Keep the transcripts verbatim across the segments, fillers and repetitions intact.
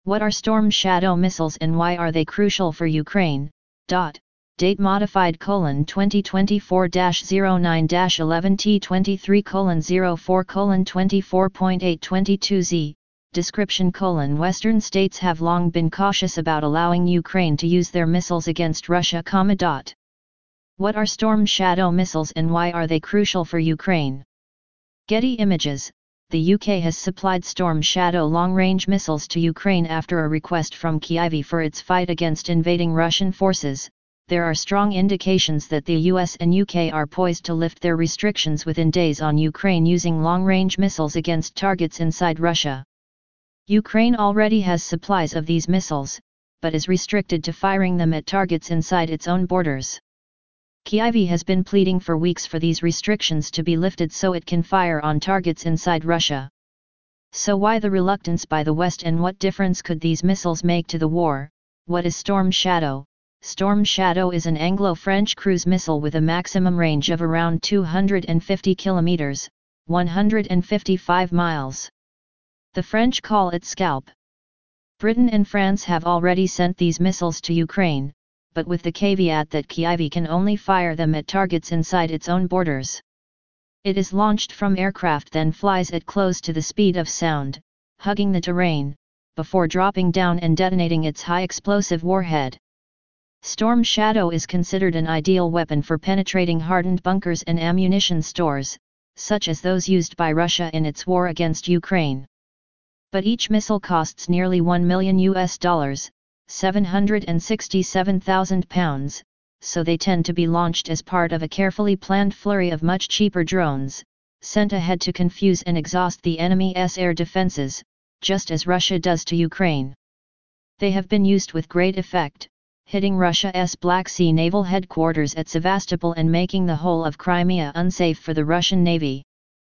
What are Storm Shadow missiles and why are they crucial for Ukraine? Dot. Date modified colon twenty twenty-four dash zero nine dash eleven T twenty-three colon zero four colon twenty-four point eight twenty-two Z. Description colon Western states have long been cautious about allowing Ukraine to use their missiles against Russia, comma dot. What are Storm Shadow missiles and why are they crucial for Ukraine? Getty Images. The U K has supplied Storm Shadow long-range missiles to Ukraine after a request from Kyiv for its fight against invading Russian forces. There are strong indications that the U S and U K are poised to lift their restrictions within days on Ukraine using long-range missiles against targets inside Russia. Ukraine already has supplies of these missiles, but is restricted to firing them at targets inside its own borders. Kyiv has been pleading for weeks for these restrictions to be lifted so it can fire on targets inside Russia. So why the reluctance by the West and what difference could these missiles make to the war? What is Storm Shadow? Storm Shadow is an Anglo-French cruise missile with a maximum range of around two hundred fifty kilometers, one hundred fifty-five miles. The French call it Scalp. Britain and France have already sent these missiles to Ukraine, but with the caveat that Kyiv can only fire them at targets inside its own borders. It is launched from aircraft then flies at close to the speed of sound, hugging the terrain, before dropping down and detonating its high-explosive warhead. Storm Shadow is considered an ideal weapon for penetrating hardened bunkers and ammunition stores, such as those used by Russia in its war against Ukraine. But each missile costs nearly one million U S dollars, seven hundred sixty-seven thousand pounds, so they tend to be launched as part of a carefully planned flurry of much cheaper drones, sent ahead to confuse and exhaust the enemy's air defenses, just as Russia does to Ukraine. They have been used with great effect, hitting Russia's Black Sea naval headquarters at Sevastopol and making the whole of Crimea unsafe for the Russian Navy.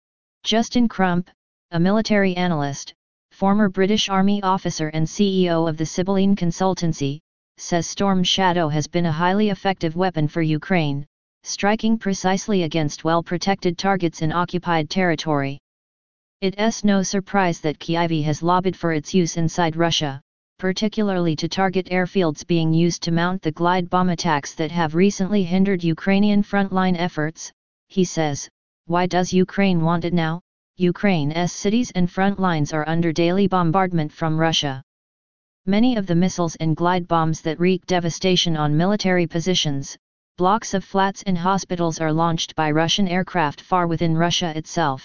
Justin Crump, a military analyst, former British Army officer and C E O of the Sibylline Consultancy, says Storm Shadow has been a highly effective weapon for Ukraine, striking precisely against well-protected targets in occupied territory. It's no surprise that Kyiv has lobbied for its use inside Russia, particularly to target airfields being used to mount the glide bomb attacks that have recently hindered Ukrainian frontline efforts, he says. Why does Ukraine want it now? Ukraine's cities and front lines are under daily bombardment from Russia. Many of the missiles and glide bombs that wreak devastation on military positions, blocks of flats and hospitals are launched by Russian aircraft far within Russia itself.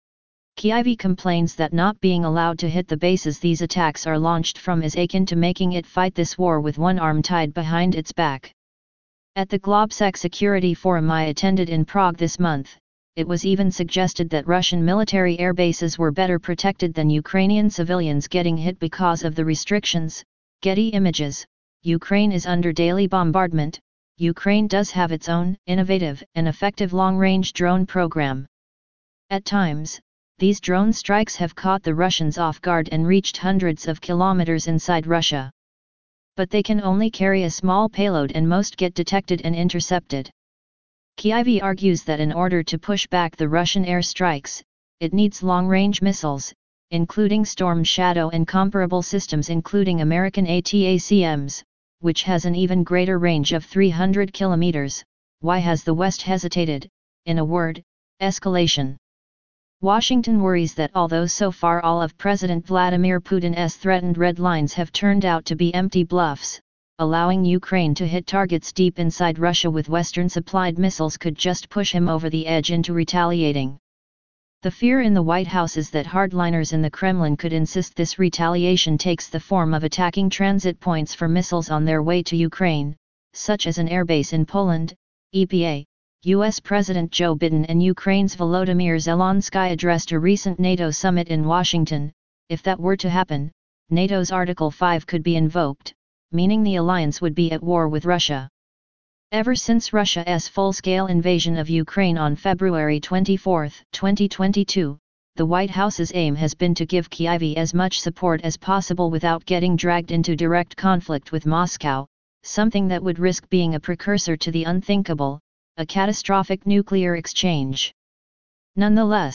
Kyiv complains that not being allowed to hit the bases these attacks are launched from is akin to making it fight this war with one arm tied behind its back. At the Globsec Security Forum I attended in Prague this month, it was even suggested that Russian military air bases were better protected than Ukrainian civilians getting hit because of the restrictions. Getty Images. Ukraine is under daily bombardment. Ukraine does have its own innovative and effective long-range drone program. At times, these drone strikes have caught the Russians off guard and reached hundreds of kilometers inside Russia. But they can only carry a small payload and most get detected and intercepted. Kyiv argues that in order to push back the Russian air strikes, it needs long-range missiles, including Storm Shadow and comparable systems including American A T A C Ms, which has an even greater range of three hundred kilometers. Why has the West hesitated? In a word, escalation. Washington worries that although so far all of President Vladimir Putin's threatened red lines have turned out to be empty bluffs, allowing Ukraine to hit targets deep inside Russia with Western-supplied missiles could just push him over the edge into retaliating. The fear in the White House is that hardliners in the Kremlin could insist this retaliation takes the form of attacking transit points for missiles on their way to Ukraine, such as an airbase in Poland. E P A, U S President Joe Biden and Ukraine's Volodymyr Zelensky addressed a recent NATO summit in Washington. If that were to happen, NATO's Article five could be invoked, meaning the alliance would be at war with Russia. Ever since Russia's full-scale invasion of Ukraine on February twenty-fourth, twenty twenty-two, the White House's aim has been to give Kyiv as much support as possible without getting dragged into direct conflict with Moscow, something that would risk being a precursor to the unthinkable, a catastrophic nuclear exchange. Nonetheless,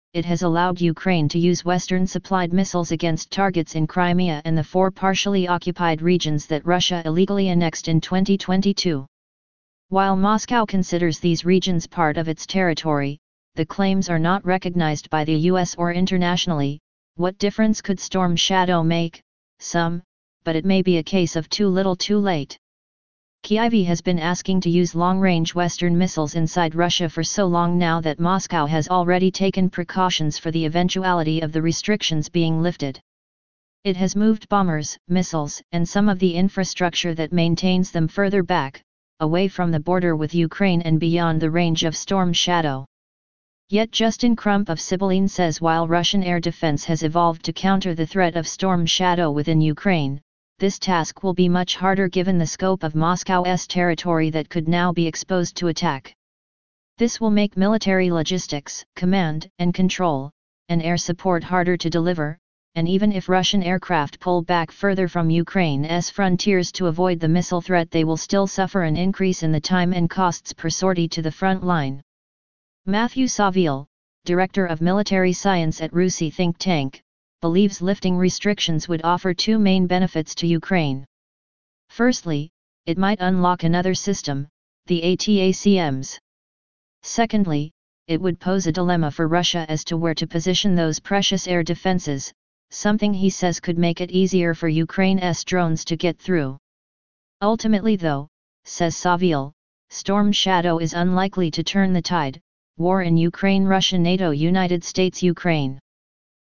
it has allowed Ukraine to use Western-supplied missiles against targets in Crimea and the four partially occupied regions that Russia illegally annexed in twenty twenty-two. While Moscow considers these regions part of its territory, the claims are not recognized by the U S or internationally. What difference could Storm Shadow make? Some, but it may be a case of too little too late. Kyiv has been asking to use long-range Western missiles inside Russia for so long now that Moscow has already taken precautions for the eventuality of the restrictions being lifted. It has moved bombers, missiles, and some of the infrastructure that maintains them further back, away from the border with Ukraine and beyond the range of Storm Shadow. Yet Justin Crump of Sibylline says while Russian air defense has evolved to counter the threat of Storm Shadow within Ukraine, this task will be much harder given the scope of Moscow's territory that could now be exposed to attack. This will make military logistics, command and control, and air support harder to deliver, and even if Russian aircraft pull back further from Ukraine's frontiers to avoid the missile threat, they will still suffer an increase in the time and costs per sortie to the front line. Matthew Saville, director of military science at RUSI think tank, believes lifting restrictions would offer two main benefits to Ukraine. Firstly, it might unlock another system, the ATACMS. Secondly, it would pose a dilemma for Russia as to where to position those precious air defenses, something he says could make it easier for Ukraine's drones to get through. Ultimately though, says Saville, Storm Shadow is unlikely to turn the tide. War in Ukraine, Russia, NATO, United States, Ukraine.